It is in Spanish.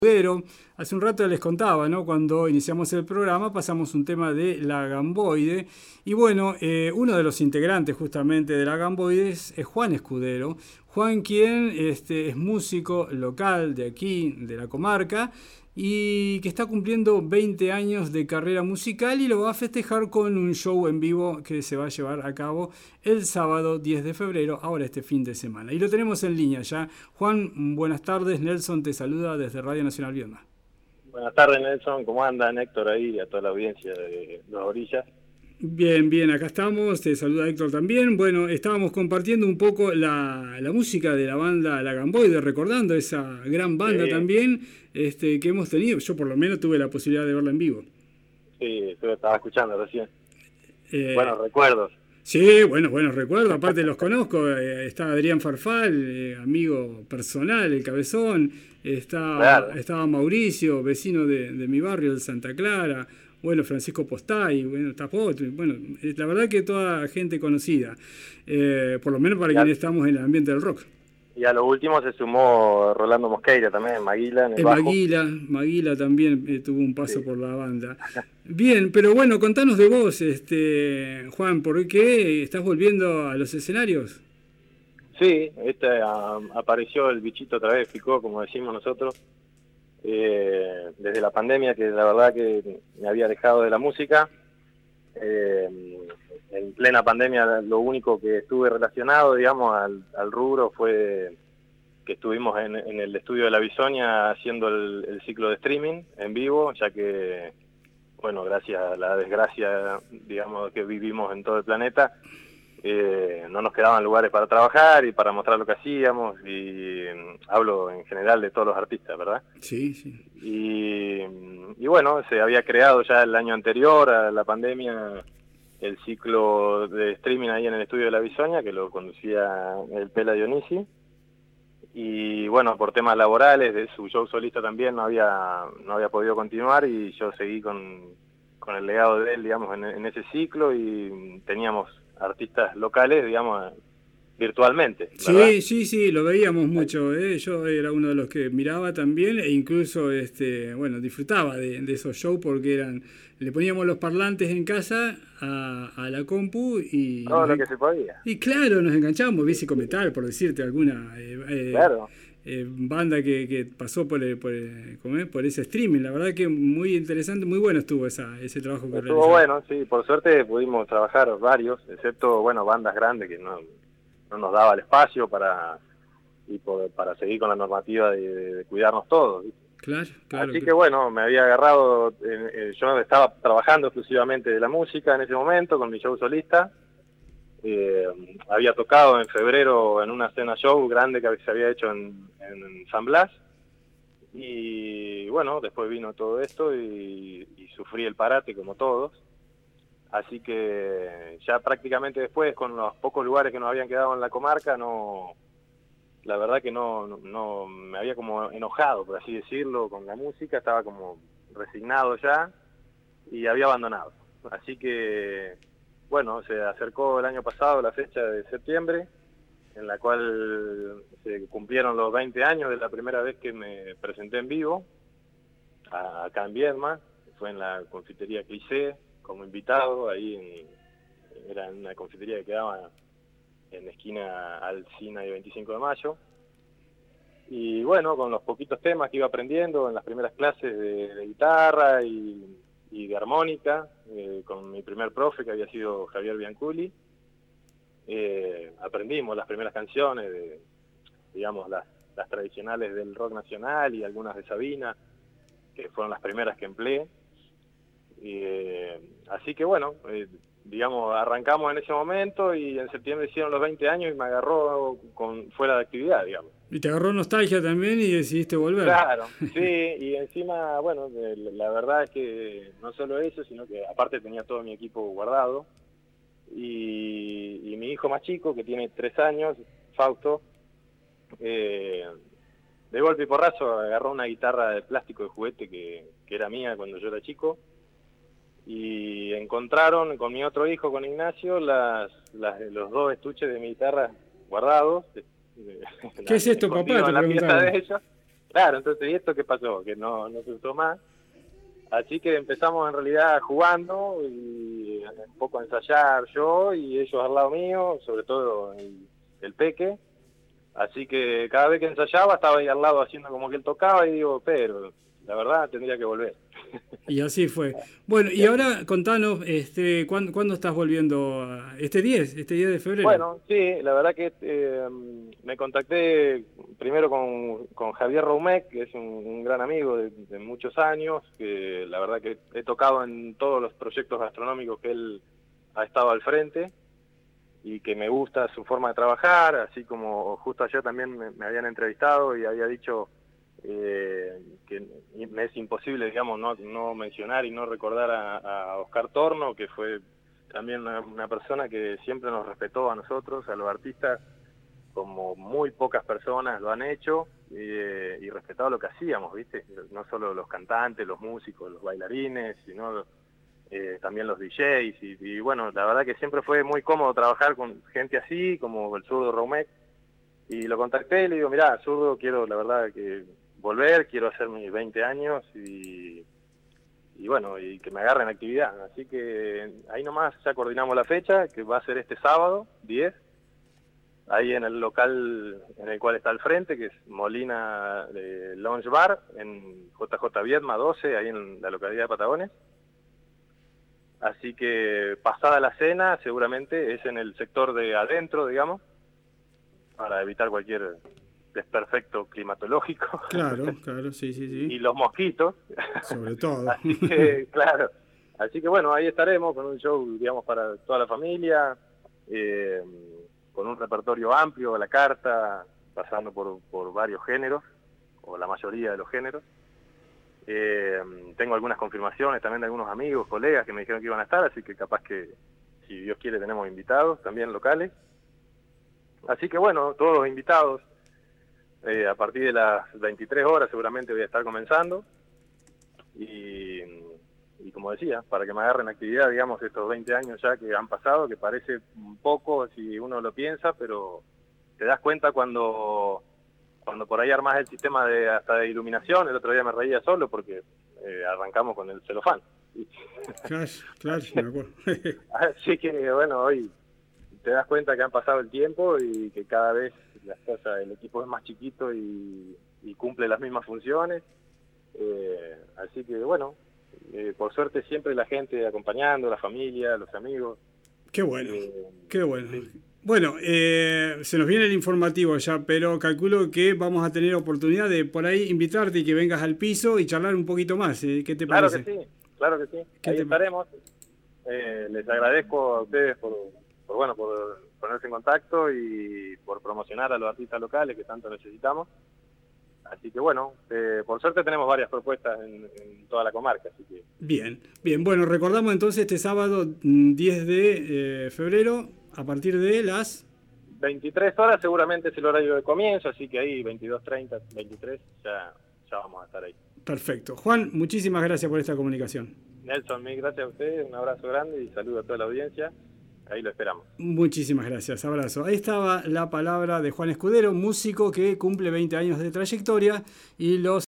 Pero hace un rato les contaba, ¿no? Cuando iniciamos el programa pasamos un tema de La Gamboide y bueno, uno de los integrantes justamente de La Gamboide es Juan Escudero. Juan quien es músico local de aquí, de la comarca, y que está cumpliendo 20 años de carrera musical y lo va a festejar con un show en vivo que se va a llevar a cabo el sábado 10 de febrero, ahora este fin de semana. Y lo tenemos en línea ya. Juan, buenas tardes. Nelson te saluda desde Radio Nacional Viedma. Buenas tardes, Nelson. ¿Cómo andan, Héctor, ahí, a toda la audiencia de Las Orillas? Bien, bien, acá estamos. Te saluda Héctor también. Bueno, estábamos compartiendo un poco la música de la banda La Gamboide, recordando esa gran banda también que hemos tenido. Yo por lo menos tuve la posibilidad de verla en vivo. Sí, yo estaba escuchando recién. Buenos recuerdos. Sí, buenos recuerdos, aparte los conozco, está Adrián Farfal, amigo personal, el Cabezón, estaba Mauricio, vecino de mi barrio, de Santa Clara, bueno, Francisco Postay, bueno, está Pot, bueno, la verdad que toda gente conocida, por lo menos para quienes estamos en el ambiente del rock. Y a lo último se sumó Rolando Mosqueira también, Maguila en el bajo. Maguila también tuvo un paso por la banda. Bien, pero bueno, contanos de vos, Juan, ¿por qué estás volviendo a los escenarios? Sí, apareció el bichito otra vez, picó, como decimos nosotros, desde la pandemia, que la verdad que me había dejado de la música. En plena pandemia lo único que estuve relacionado, digamos, al rubro fue que estuvimos en el estudio de La Bisoña haciendo el ciclo de streaming en vivo, ya que, bueno, gracias a la desgracia, digamos, que vivimos en todo el planeta, no nos quedaban lugares para trabajar y para mostrar lo que hacíamos, y hablo en general de todos los artistas, ¿verdad? Sí, sí. Y bueno, se había creado ya el año anterior a la pandemia el ciclo de streaming ahí en el estudio de La Bisoña, que lo conducía el Pela Dionisi, y bueno, por temas laborales, de su show solista también no había podido continuar, y yo seguí con el legado de él, digamos, en ese ciclo, y teníamos artistas locales, digamos, virtualmente, ¿verdad? Sí, lo veíamos mucho, yo era uno de los que miraba también e incluso bueno, disfrutaba de esos shows porque le poníamos los parlantes en casa a la compu y todo lo que se podía. Y claro, nos enganchábamos, Bísico Metal, por decirte alguna claro. Banda que pasó por ese streaming. La verdad que muy interesante, muy bueno estuvo ese trabajo que estuvo bueno, sí, por suerte pudimos trabajar varios, excepto, bueno, bandas grandes que no nos daba el espacio para seguir con la normativa de cuidarnos todos, ¿viste? Claro. Así que bueno, me había agarrado, yo estaba trabajando exclusivamente de la música en ese momento con mi show solista. Había tocado en febrero en una cena show grande que se había hecho en San Blas, y bueno, después vino todo esto y sufrí el parate como todos. Así que ya prácticamente después, con los pocos lugares que nos habían quedado en la comarca, la verdad que no me había como enojado, por así decirlo, con la música, estaba como resignado ya y había abandonado. Así que, bueno, se acercó el año pasado la fecha de septiembre, en la cual se cumplieron los 20 años de la primera vez que me presenté en vivo, acá en Viedma, fue en la confitería Cliché, como invitado, ahí era una confitería que quedaba en la esquina Alsina y 25 de Mayo. Y bueno, con los poquitos temas que iba aprendiendo en las primeras clases de guitarra y de armónica, con mi primer profe, que había sido Javier Bianculi, aprendimos las primeras canciones, digamos, las tradicionales del rock nacional y algunas de Sabina, que fueron las primeras que empleé. Así que bueno, digamos, arrancamos en ese momento y en septiembre hicieron los 20 años y me agarró fuera de actividad, digamos. Y te agarró nostalgia también y decidiste volver. Claro, sí, y encima, bueno, la verdad es que no solo eso, sino que aparte tenía todo mi equipo guardado, y mi hijo más chico, que tiene 3 años, Fausto, de golpe y porrazo agarró una guitarra de plástico de juguete que era mía cuando yo era chico, y encontraron con mi otro hijo, con Ignacio, los 2 estuches de mi guitarra guardados. ¿Qué es esto, papá? En la pieza de ellos. Claro, entonces, ¿y esto qué pasó? Que no se usó más. Así que empezamos en realidad jugando y un poco a ensayar yo y ellos al lado mío, sobre todo el Peque. Así que cada vez que ensayaba estaba ahí al lado haciendo como que él tocaba y digo, pero la verdad tendría que volver. Y así fue. Bueno, y ahora contanos, ¿cuándo estás volviendo? Este 10 de febrero. Bueno, sí, la verdad que me contacté primero con Javier Roumec, que es un gran amigo de muchos años, que la verdad que he tocado en todos los proyectos gastronómicos que él ha estado al frente y que me gusta su forma de trabajar, así como justo ayer también me habían entrevistado y había dicho que me es imposible, digamos, no mencionar y no recordar a Oscar Torno, que fue también una persona que siempre nos respetó a nosotros, a los artistas, como muy pocas personas lo han hecho, y respetado lo que hacíamos, ¿viste? No solo los cantantes, los músicos, los bailarines, sino también los DJs, y bueno, la verdad que siempre fue muy cómodo trabajar con gente así, como el zurdo Roumec, y lo contacté y le digo, mirá, zurdo, quiero la verdad que volver, quiero hacer mis 20 años y bueno, y que me agarren actividad. Así que ahí nomás ya coordinamos la fecha, que va a ser este sábado, 10, ahí en el local en el cual está al frente, que es Molina Lounge Bar, en JJ Viedma 12, ahí en la localidad de Patagones. Así que pasada la cena, seguramente es en el sector de adentro, digamos, para evitar cualquier desperfecto climatológico. Claro, claro, sí, sí, Y sí. los mosquitos. Sobre todo. Así que, claro. Así que bueno, ahí estaremos con un show, digamos, para toda la familia, eh, con un repertorio amplio a la carta, pasando por varios géneros, o la mayoría de los géneros. Tengo algunas confirmaciones también de algunos amigos, colegas que me dijeron que iban a estar, así que capaz que, si Dios quiere, tenemos invitados también locales. Así que bueno, todos invitados. A partir de las 23 horas seguramente voy a estar comenzando y como decía, para que me agarren actividad, digamos, estos 20 años ya que han pasado, que parece un poco si uno lo piensa, pero te das cuenta cuando por ahí armás el sistema hasta de iluminación. El otro día me reía solo porque arrancamos con el celofán. Claro, claro, me acuerdo. Así que bueno, hoy te das cuenta que han pasado el tiempo y que cada vez las cosas, el equipo es más chiquito y cumple las mismas funciones. Así que bueno, por suerte siempre la gente acompañando, la familia, los amigos. Qué bueno, qué bueno. Sí. Bueno, se nos viene el informativo ya, pero calculo que vamos a tener oportunidad de por ahí invitarte y que vengas al piso y charlar un poquito más. ¿Qué te Claro parece? que sí, claro que sí. Ahí estaremos. Les agradezco a ustedes por ponerse en contacto y por promocionar a los artistas locales que tanto necesitamos. Así que bueno, por suerte tenemos varias propuestas en toda la comarca. Así que... Bien, bien. Bueno, recordamos entonces este sábado 10 de febrero a partir de las... 23 horas seguramente es el horario de comienzo, así que ahí 22:30, 23 ya vamos a estar ahí. Perfecto. Juan, muchísimas gracias por esta comunicación. Nelson, mil gracias a ustedes, un abrazo grande y saludo a toda la audiencia. Ahí lo esperamos. Muchísimas gracias, abrazo. Ahí estaba la palabra de Juan Escudero, músico que cumple 20 años de trayectoria y los